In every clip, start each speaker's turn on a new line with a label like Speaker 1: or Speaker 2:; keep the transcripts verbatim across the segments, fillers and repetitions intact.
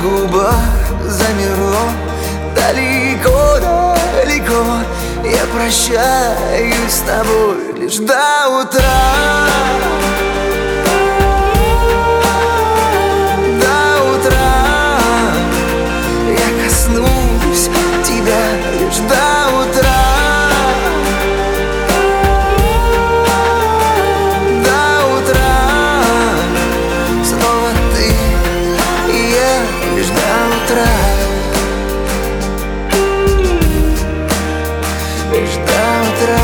Speaker 1: губах замерло. Далеко-далеко я прощаюсь с тобой лишь до утра. До утра я коснусь тебя лишь до утра. До утра снова ты и я лишь до утра. Лишь до утра.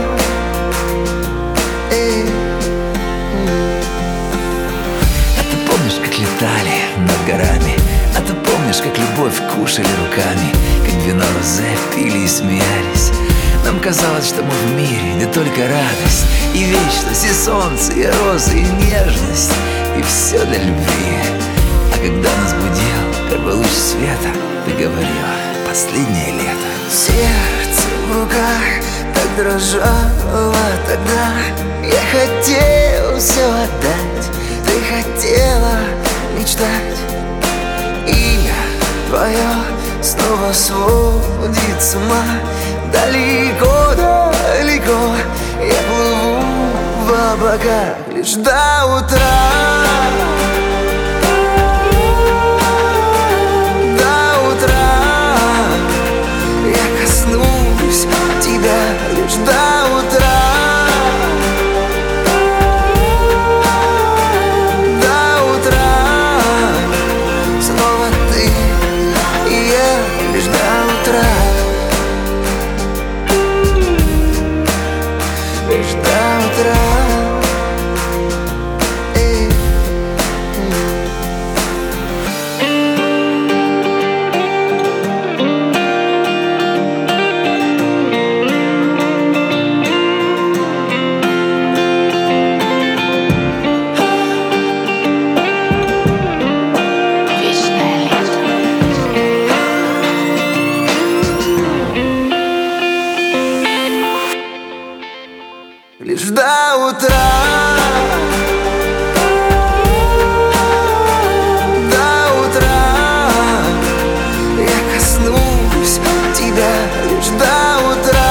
Speaker 1: Эй. А ты помнишь, как летали над горами? А ты помнишь, как любовь кушали руками? Как вино розе пили и смеялись? Нам казалось, что мы в мире, где только радость и вечность, и солнце, и розы, и нежность, и все для любви. А когда нас будил первый луч света, ты говорила: последнее лето. Сердце в руках так дрожало тогда. Я хотел все отдать, ты хотела мечтать. Имя твое снова сводит с ума. Далеко-далеко я плыву в облаках лишь до утра. Лишь до утра. До утра снова ты и я лишь до утра. Лишь до утра. Эй. Лишь до утра. До утра я коснусь тебя лишь до утра.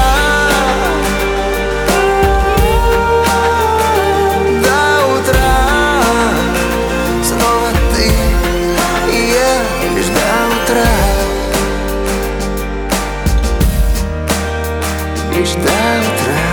Speaker 1: До утра снова ты и я лишь до утра. Лишь до утра.